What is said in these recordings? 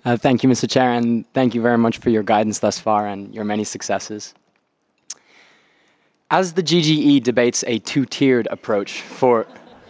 Thank you, Mr. Chair, and thank you very much for your guidance thus far and your many successes. As the GGE debates a two-tiered approach for...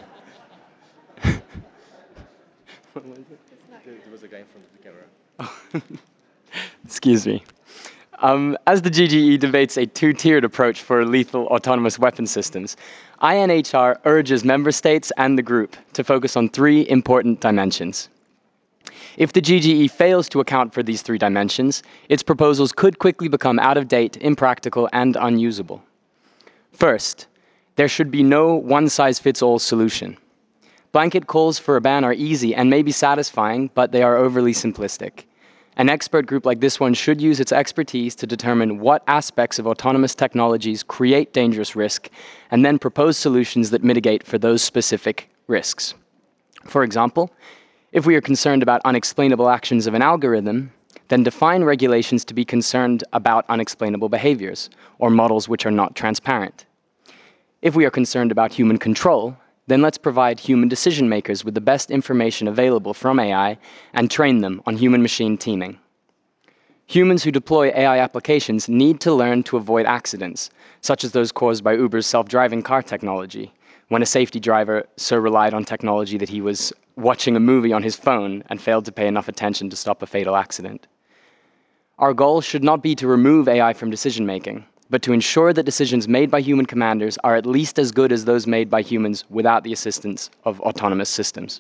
Excuse me. As the GGE debates a two-tiered approach for lethal autonomous weapon systems, INHR urges member states and the group to focus on three important dimensions. If the GGE fails to account for these three dimensions, its proposals could quickly become out of date, impractical, and unusable. First, there should be no one-size-fits-all solution. Blanket calls for a ban are easy and may be satisfying, but they are overly simplistic. An expert group like this one should use its expertise to determine what aspects of autonomous technologies create dangerous risk, and then propose solutions that mitigate for those specific risks. For example, if we are concerned about unexplainable actions of an algorithm, then define regulations to be concerned about unexplainable behaviors, or models which are not transparent. If we are concerned about human control, then let's provide human decision makers with the best information available from AI and train them on human-machine teaming. Humans who deploy AI applications need to learn to avoid accidents, such as those caused by Uber's self-driving car technology, when a safety driver so relied on technology that he was watching a movie on his phone and failed to pay enough attention to stop a fatal accident. Our goal should not be to remove AI from decision-making, but to ensure that decisions made by human commanders are at least as good as those made by humans without the assistance of autonomous systems.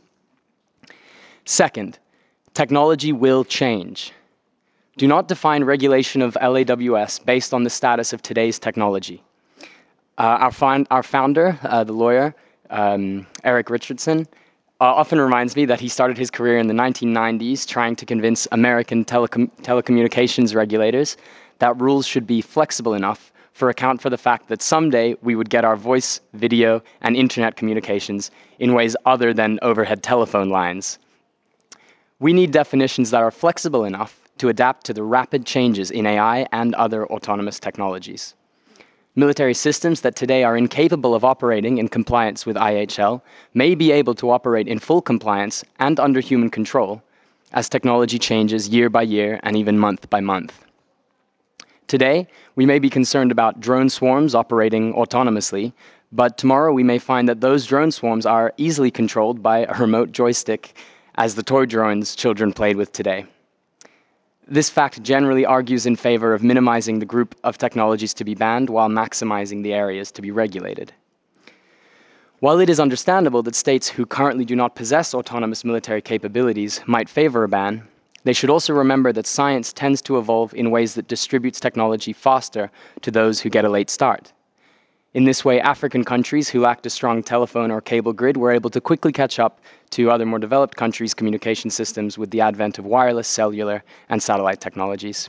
Second, technology will change. Do not define regulation of LAWS based on the status of today's technology. Our founder, the lawyer, Eric Richardson, often reminds me that he started his career in the 1990s trying to convince American telecommunications regulators that rules should be flexible enough for account for the fact that someday we would get our voice, video, and internet communications in ways other than overhead telephone lines. We need definitions that are flexible enough to adapt to the rapid changes in AI and other autonomous technologies. Military systems that today are incapable of operating in compliance with IHL may be able to operate in full compliance and under human control as technology changes year by year and even month by month. Today, we may be concerned about drone swarms operating autonomously, but tomorrow we may find that those drone swarms are easily controlled by a remote joystick, as the toy drones children played with today. This fact generally argues in favor of minimizing the group of technologies to be banned while maximizing the areas to be regulated. While it is understandable that states who currently do not possess autonomous military capabilities might favor a ban, they should also remember that science tends to evolve in ways that distributes technology faster to those who get a late start. In this way, African countries who lacked a strong telephone or cable grid were able to quickly catch up to other more developed countries' communication systems with the advent of wireless, cellular, and satellite technologies.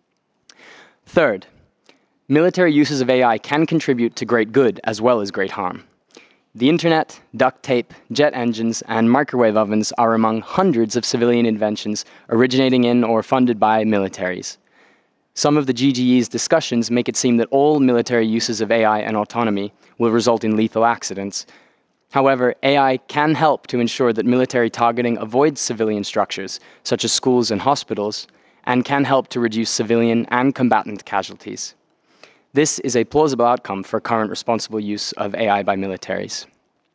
Third, military uses of AI can contribute to great good as well as great harm. The internet, duct tape, jet engines, and microwave ovens are among hundreds of civilian inventions originating in or funded by militaries. Some of the GGE's discussions make it seem that all military uses of AI and autonomy will result in lethal accidents. However, AI can help to ensure that military targeting avoids civilian structures, such as schools and hospitals, and can help to reduce civilian and combatant casualties. This is a plausible outcome for current responsible use of AI by militaries.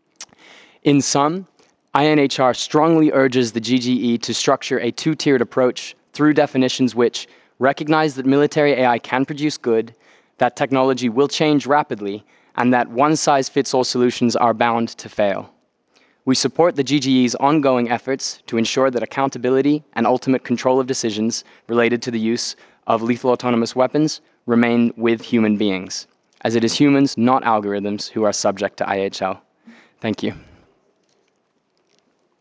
In sum, INHR strongly urges the GGE to structure a two-tiered approach through definitions which recognize that military AI can produce good, that technology will change rapidly, and that one-size-fits-all solutions are bound to fail. We support the GGE's ongoing efforts to ensure that accountability and ultimate control of decisions related to the use of lethal autonomous weapons remain with human beings, as it is humans, not algorithms, who are subject to IHL. Thank you.